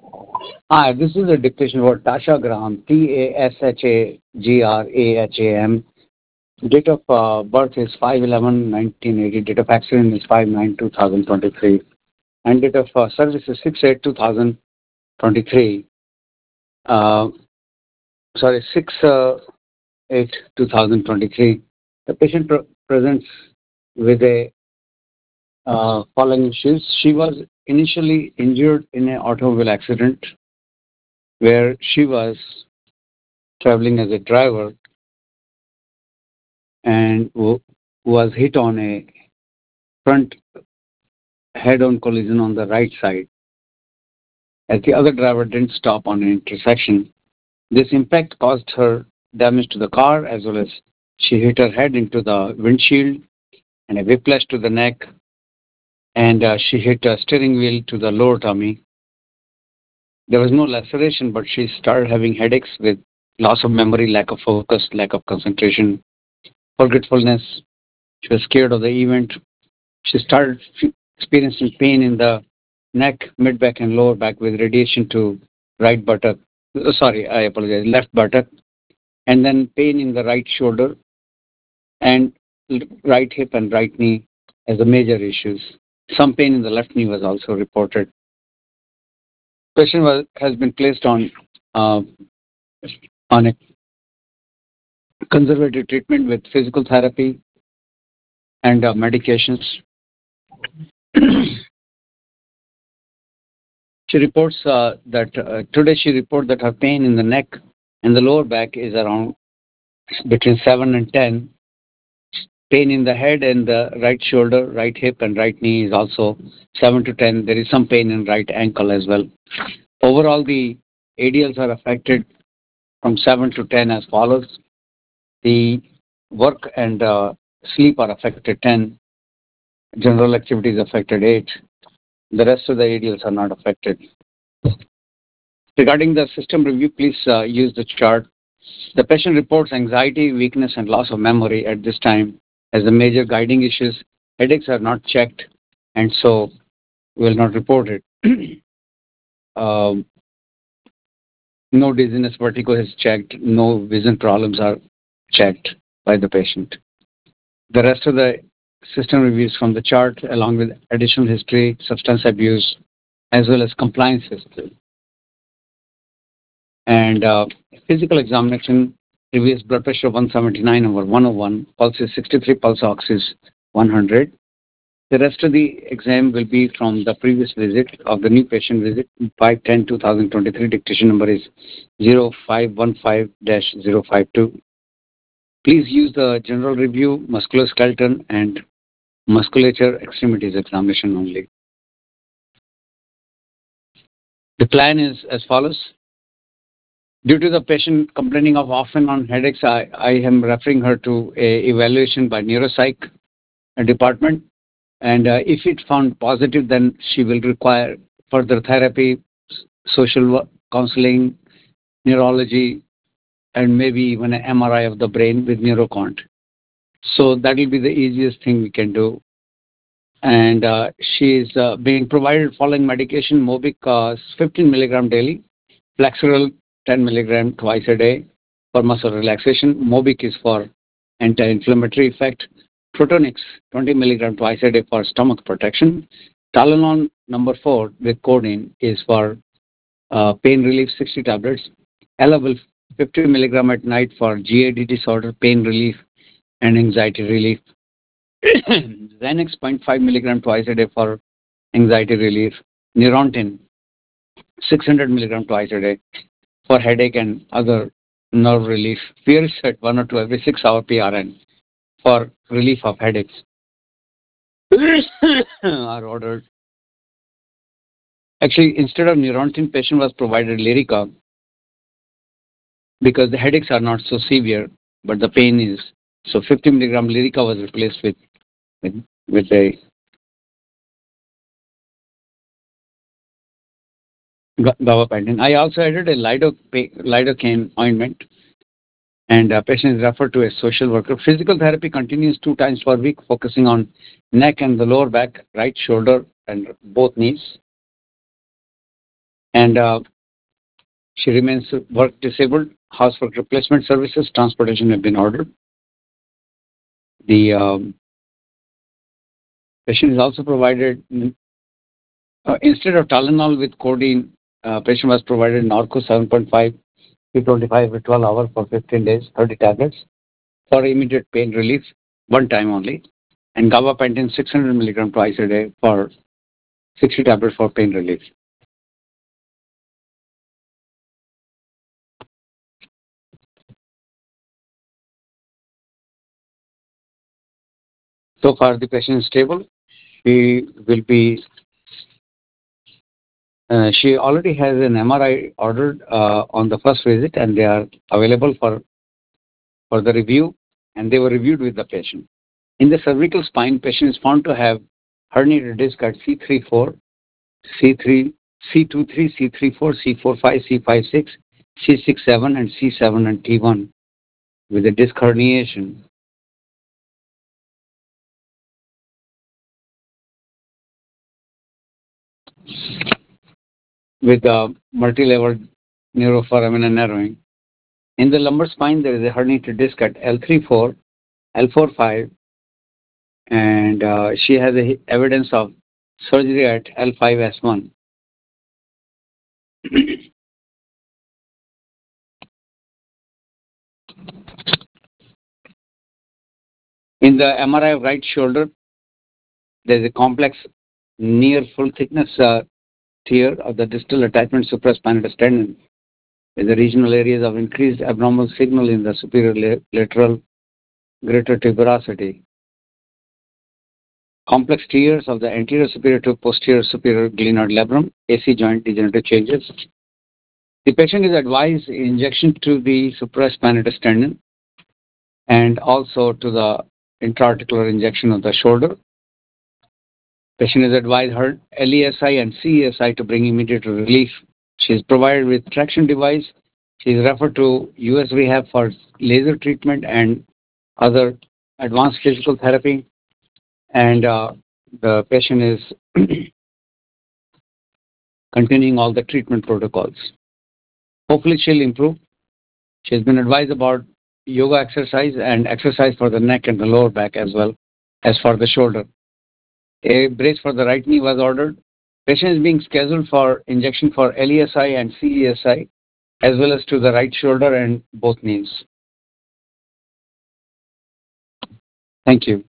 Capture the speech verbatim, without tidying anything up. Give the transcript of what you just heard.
Hi, this is a dictation for Tasha Graham, T A S H A G R A H A M. Date of uh, birth is five eleven nineteen eighty. Date of accident is five nine two thousand twenty-three. And date of uh, service is six eight two thousand twenty-three. Uh, sorry, six eight two thousand twenty-three. The patient pre- presents with a uh, following issues. She was initially injured in an automobile accident where she was traveling as a driver and w- was hit on a front head-on collision on the right side as the other driver didn't stop on an intersection. This impact caused her damage to the car as well as she hit her head into the windshield and a whiplash to the neck, and uh, she hit a steering wheel to the lower tummy. There was no laceration, but she started having headaches with loss of memory, lack of focus, lack of concentration, forgetfulness. She was scared of the event. She started f- experiencing pain in the neck, mid back, and lower back with radiation to right buttock. uh, Sorry, I apologize, left buttock, and then pain in the right shoulder and l- right hip and right knee as the major issues. Some pain in the left knee was also reported. Patient was, has been placed on uh, on a conservative treatment with physical therapy and uh, medications. She reports uh, that uh, today she reported that her pain in the neck and the lower back is around between seven and ten. Pain in the head and the right shoulder, right hip, and right knee is also seven to ten. There is some pain in right ankle as well. Overall, the A D Ls are affected from seven to ten as follows. The work and uh, sleep are affected ten. General activities affected eight. The rest of the A D Ls are not affected. Regarding the system review, please uh, use the chart. The patient reports anxiety, weakness, and loss of memory at this time as the major guiding issues. Headaches are not checked, and so will not report it. um, no dizziness, vertigo is checked. No vision problems are checked by the patient. The rest of the system reviews from the chart, along with additional history, substance abuse, as well as compliance history. And uh, physical examination reviews blood pressure one seventy-nine over one oh one, pulse is sixty-three, pulse ox is one hundred. The rest of the exam will be from the previous visit of the new patient visit, five ten twenty twenty-three. Dictation number is zero five one five dash zero five two. Please use the general review, musculoskeletal, and musculature extremities examination only. The plan is as follows. Due to the patient complaining of often on headaches, I, I am referring her to a evaluation by neuropsych department. And uh, if it found positive, then she will require further therapy, social work, counseling, neurology, and maybe even an M R I of the brain with neurocont. So that will be the easiest thing we can do. And uh, she is uh, being provided following medication: Mobic uh, fifteen milligram daily, Flexeril ten milligram twice a day for muscle relaxation. Mobic is for anti-inflammatory effect. Protonix twenty milligram twice a day for stomach protection. Tylenol number four with codeine is for uh, pain relief, sixty tablets. Elavil fifty milligram at night for G A D disorder, pain relief, and anxiety relief. Xanax zero point five milligram twice a day for anxiety relief. Neurontin six hundred milligram twice a day for headache and other nerve relief. Fioricet one or two every six hour P R N for relief of headaches are ordered. Actually, instead of Neurontin, patient was provided Lyrica because the headaches are not so severe, but the pain is. So fifty milligram Lyrica was replaced with with, with a gabapentin. I also added a lido, lidocaine ointment, and a patient is referred to a social worker. Physical therapy continues two times per week, focusing on neck and the lower back, right shoulder, and both knees. and uh, she remains work disabled. Housework replacement services, transportation have been ordered. The um, patient is also provided, uh, instead of Tylenol with codeine, uh, patient was provided Norco seven point five, three twenty-five every twelve hours for fifteen days, thirty tablets for immediate pain relief, one time only, and gabapentin six hundred milligram twice a day for sixty tablets for pain relief. So far, the patient is stable. She will be. Uh, she already has an M R I ordered uh, on the first visit, and they are available for for the review, and they were reviewed with the patient. In the cervical spine, patient is found to have herniated disc at C three four, C three, C two three, C three four, C four five, C five six, C six seven, and C seven and T one with a disc herniation. With a multi-level neuroforamen narrowing. In the lumbar spine, there is a herniated disc at L three four, L four five, and uh, she has a evidence of surgery at L five S one. In the M R I of right shoulder, there is a complex near full thickness uh, tear of the distal attachment supraspinatus tendon with the regional areas of increased abnormal signal in the superior la- lateral greater tuberosity. Complex tears of the anterior superior to posterior superior glenoid labrum, A C joint degenerative changes. The patient is advised injection to the supraspinatus tendon and also to the intra-articular injection of the shoulder. Patient is advised her L E S I and C E S I to bring immediate relief. She is provided with traction device. She is referred to U S rehab for laser treatment and other advanced physical therapy. And uh, the patient is continuing all the treatment protocols. Hopefully, she'll improve. She's been advised about yoga exercise and exercise for the neck and the lower back as well as for the shoulder. A brace for the right knee was ordered. Patient is being scheduled for injection for L E S I and C E S I as well as to the right shoulder and both knees. Thank you.